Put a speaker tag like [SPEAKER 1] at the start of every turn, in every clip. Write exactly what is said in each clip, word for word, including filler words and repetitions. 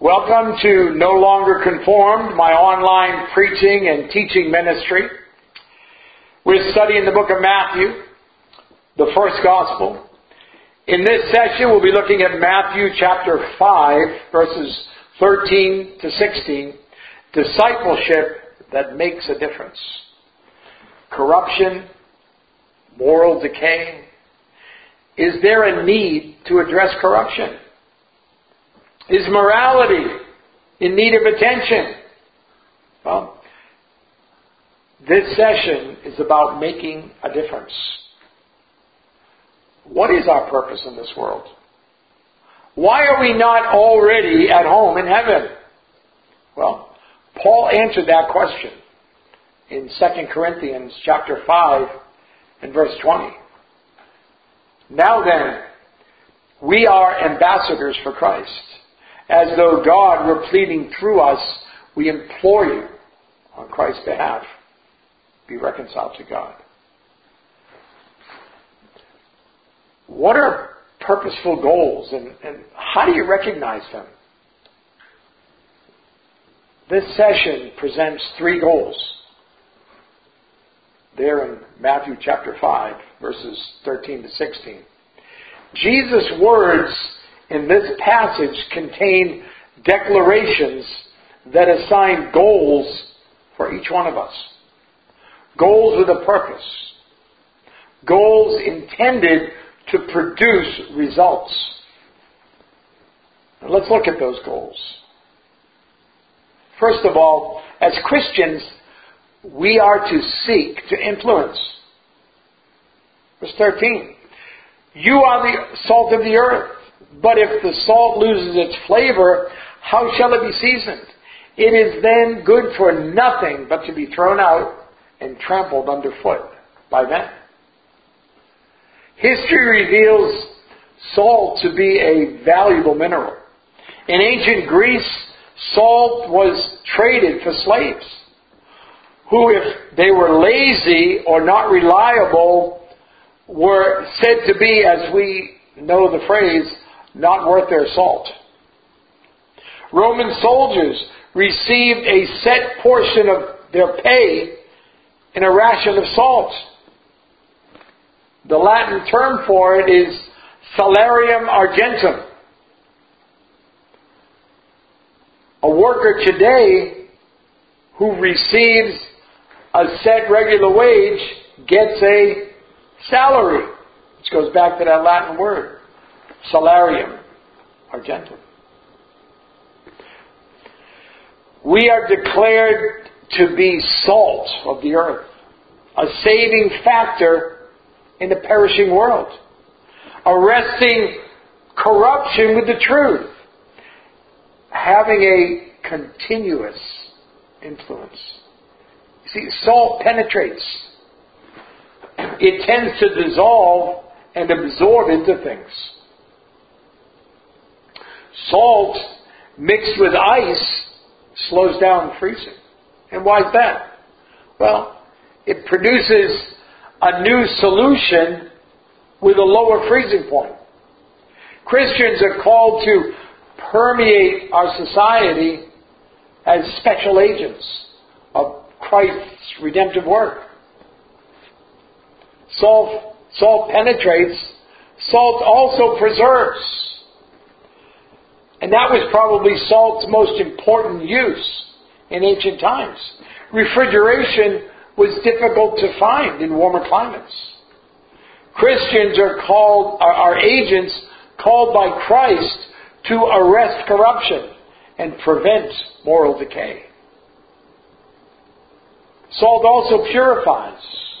[SPEAKER 1] Welcome to No Longer Conformed, my online preaching and teaching ministry. We're studying the book of Matthew, the first gospel. In this session, we'll be looking at Matthew chapter five, verses thirteen to sixteen. Discipleship that makes a difference. Corruption, moral decay. Is there a need to address corruption? Is morality in need of attention? Well, this session is about making a difference. What is our purpose in this world? Why are we not already at home in heaven? Well, Paul answered that question in Second Corinthians chapter five and verse twenty. Now then, we are ambassadors for Christ. As though God were pleading through us, we implore you, on Christ's behalf, be reconciled to God. What are purposeful goals, and, and how do you recognize them? This session presents three goals. There in Matthew chapter five, verses thirteen to sixteen. Jesus' words in this passage contain declarations that assign goals for each one of us. Goals with a purpose. Goals intended to produce results. Now let's look at those goals. First of all, as Christians, we are to seek to influence. Verse thirteen. You are the salt of the earth. But if the salt loses its flavor, how shall it be seasoned? It is then good for nothing but to be thrown out and trampled underfoot by men. History reveals salt to be a valuable mineral. In ancient Greece, salt was traded for slaves, who, if they were lazy or not reliable, were said to be, as we know the phrase, not worth their salt. Roman soldiers received a set portion of their pay in a ration of salt. The Latin term for it is salarium argentum. A worker today who receives a set regular wage gets a salary, which goes back to that Latin word. Salarium argentum. We are declared to be salt of the earth, a saving factor in the perishing world, arresting corruption with the truth, having a continuous influence. You see, salt penetrates. It tends to dissolve and absorb into things. Salt mixed with ice slows down freezing. And why is that? Well, it produces a new solution with a lower freezing point. Christians are called to permeate our society as special agents of Christ's redemptive work. Salt, salt penetrates. Salt also preserves. And that was probably salt's most important use in ancient times. Refrigeration was difficult to find in warmer climates. Christians are called, are, are agents called by Christ to arrest corruption and prevent moral decay. Salt also purifies,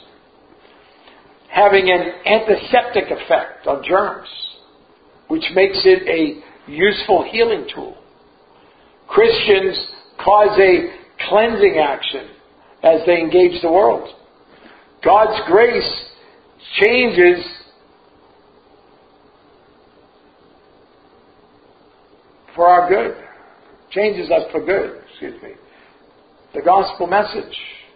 [SPEAKER 1] having an antiseptic effect on germs, which makes it a useful healing tool. Christians cause a cleansing action as they engage the world. God's grace changes for our good. Changes us for good, excuse me. The gospel message.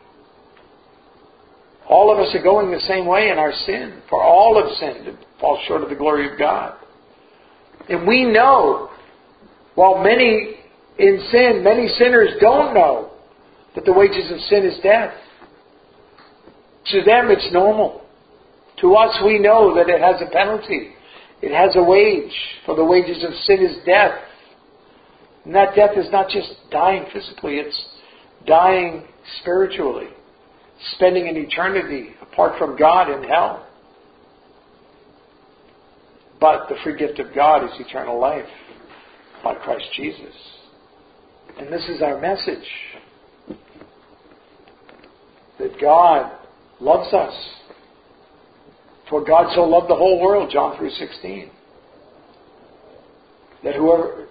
[SPEAKER 1] All of us are going the same way in our sin. For all have sinned and fall short of the glory of God. And we know, while many in sin. Many sinners don't know that the wages of sin is death. To them it's normal. To us we know that it has a penalty. It has a wage. For the wages of sin is death. And that death is not just dying physically, it's dying spiritually. Spending an eternity apart from God in hell. But the free gift of God is eternal life by Christ Jesus. And this is our message. That God loves us. For God so loved the whole world, John three sixteen. That whoever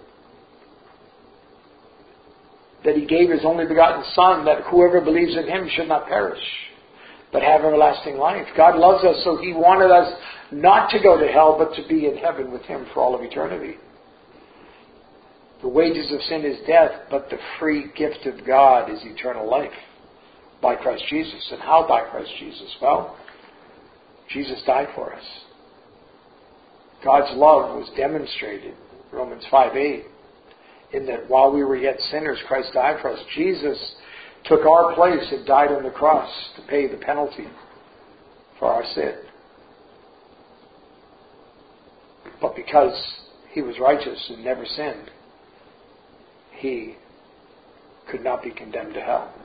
[SPEAKER 1] that He gave His only begotten Son, that whoever believes in Him should not perish, but have everlasting life. God loves us, so He wanted us not to go to hell, but to be in heaven with Him for all of eternity. The wages of sin is death, but the free gift of God is eternal life by Christ Jesus. And how by Christ Jesus? Well, Jesus died for us. God's love was demonstrated, Romans five eight, in that while we were yet sinners, Christ died for us. Jesus took our place and died on the cross to pay the penalty for our sin. But because He was righteous and never sinned, He could not be condemned to hell.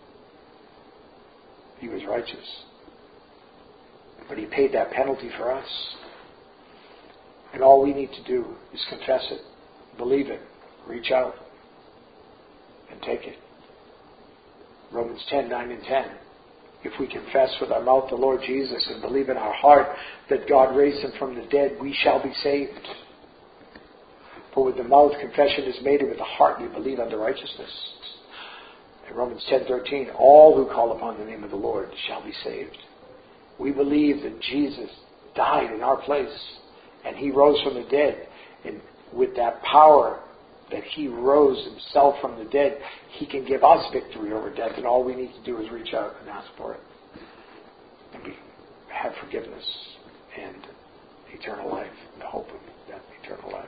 [SPEAKER 1] He was righteous. But He paid that penalty for us. And all we need to do is confess it, believe it, reach out, and take it. Romans ten, nine and ten. If we confess with our mouth the Lord Jesus and believe in our heart that God raised Him from the dead, we shall be saved. For with the mouth confession is made, and with the heart we believe unto righteousness. In Romans ten thirteen, all who call upon the name of the Lord shall be saved. We believe that Jesus died in our place, and He rose from the dead. And with that power that He rose Himself from the dead, He can give us victory over death, and all we need to do is reach out and ask for it. And we have forgiveness and eternal life, and the hope of that eternal life.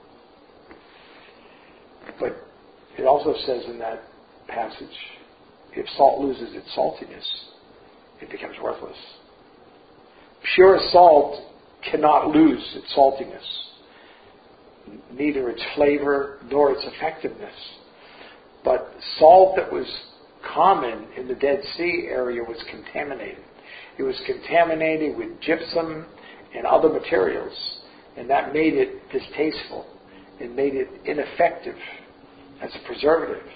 [SPEAKER 1] But it also says in that passage, if salt loses its saltiness, it becomes worthless. Pure salt cannot lose its saltiness, neither its flavor nor its effectiveness. But salt that was common in the Dead Sea area was contaminated. It was contaminated with gypsum and other materials, and that made it distasteful. It made it ineffective as a preservative.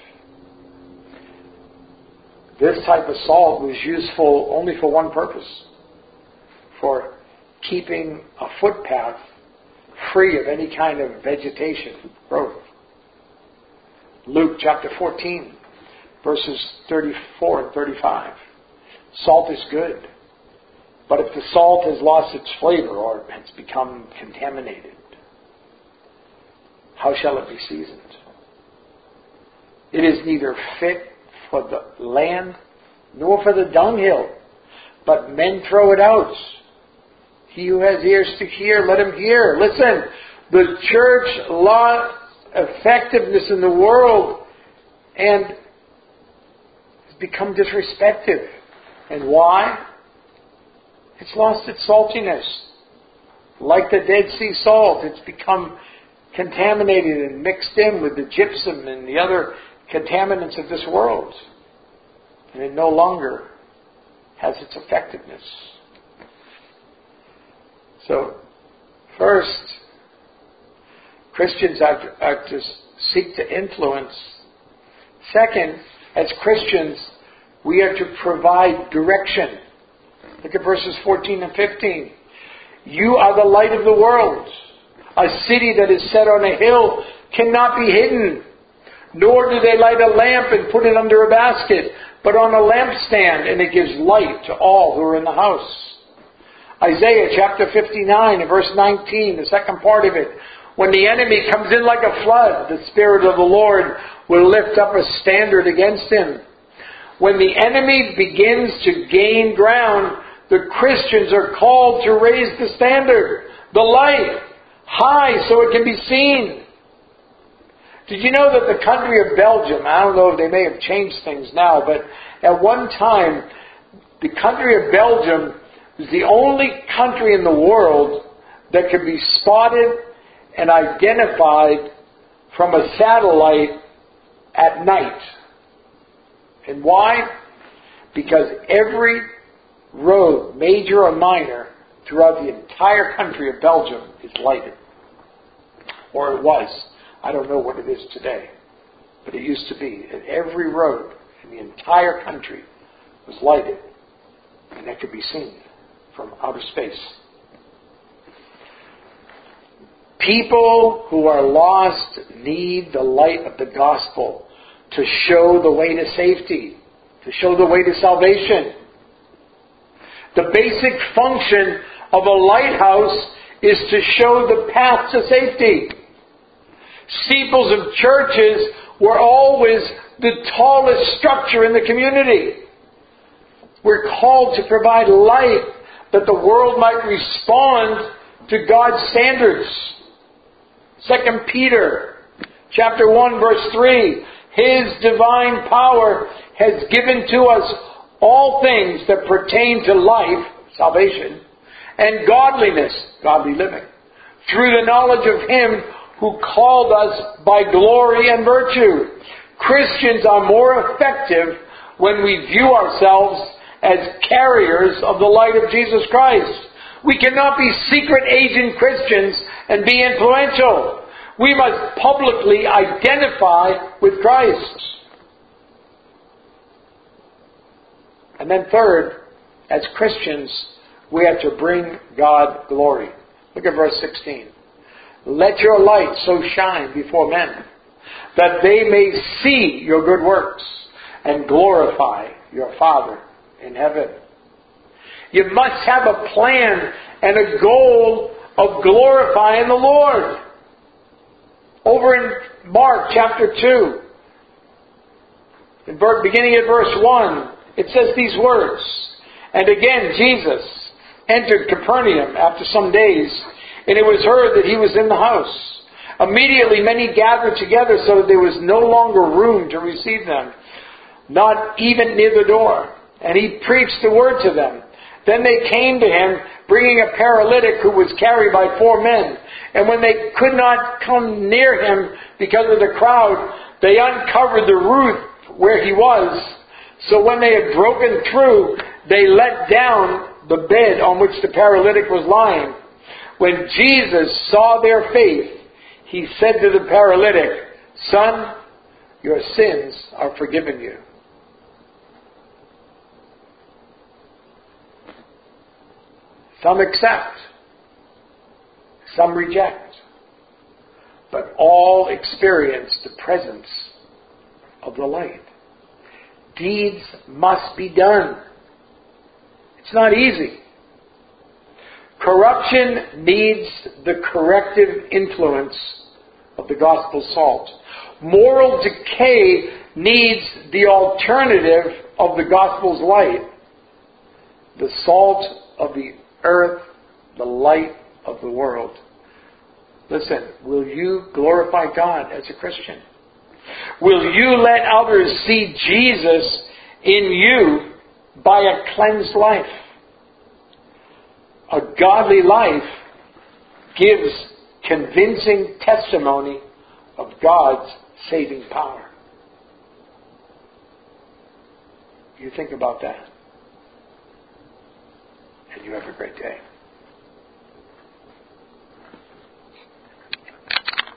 [SPEAKER 1] This type of salt was useful only for one purpose: for keeping a footpath free of any kind of vegetation growth. Luke chapter fourteen, verses thirty-four and thirty-five. Salt is good, but if the salt has lost its flavor or has become contaminated, how shall it be seasoned? It is neither fit for the land nor for the dunghill, but men throw it out. He who has ears to hear, let him hear. Listen, the church lost effectiveness in the world and has become disrespected. And why? It's lost its saltiness. Like the Dead Sea salt, it's become contaminated and mixed in with the gypsum and the other contaminants of this world. And it no longer has its effectiveness. So, first, Christians are to, are to seek to influence. Second, as Christians, we are to provide direction. Look at verses fourteen and fifteen. You are the light of the world. A city that is set on a hill cannot be hidden. Nor do they light a lamp and put it under a basket, but on a lampstand, and it gives light to all who are in the house. Isaiah chapter fifty-nine and verse nineteen, the second part of it. When the enemy comes in like a flood, the Spirit of the Lord will lift up a standard against him. When the enemy begins to gain ground, the Christians are called to raise the standard, the light, high so it can be seen. Did you know that the country of Belgium, I don't know if they may have changed things now, but at one time, the country of Belgium was the only country in the world that could be spotted and identified from a satellite at night. And why? Because every road, major or minor, throughout the entire country of Belgium is lighted. Or it was. I don't know what it is today. But it used to be. And every road in the entire country was lighted. And that could be seen from outer space. People who are lost need the light of the gospel to show the way to safety, to show the way to salvation. The basic function of a lighthouse is to show the path to safety. Steeples of churches were always the tallest structure in the community. We're called to provide light that the world might respond to God's standards. Second Peter chapter one verse three. His divine power has given to us all things that pertain to life, salvation, and godliness, godly living, through the knowledge of Him who called us by glory and virtue. Christians are more effective when we view ourselves as carriers of the light of Jesus Christ. We cannot be secret agent Christians and be influential. We must publicly identify with Christ. And then third, as Christians, we have to bring God glory. Look at verse sixteen. Let your light so shine before men, that they may see your good works and glorify your Father in heaven. You must have a plan and a goal of glorifying the Lord. Over in Mark chapter two, in beginning at verse one, it says these words. And again, Jesus entered Capernaum after some days, and it was heard that he was in the house. Immediately many gathered together so that there was no longer room to receive them, not even near the door. And he preached the word to them. Then they came to him, bringing a paralytic who was carried by four men. And when they could not come near him because of the crowd, they uncovered the roof where he was. So when they had broken through, they let down the bed on which the paralytic was lying. When Jesus saw their faith, he said to the paralytic, "Son, your sins are forgiven you." Some accept, some reject, but all experience the presence of the light. Deeds must be done. It's not easy. Corruption needs the corrective influence of the gospel salt. Moral decay needs the alternative of the gospel's light. The salt of the earth, the light of the world. Listen, will you glorify God as a Christian? Will you let others see Jesus in you by a cleansed life? A godly life gives convincing testimony of God's saving power. You think about that, and you have a great day.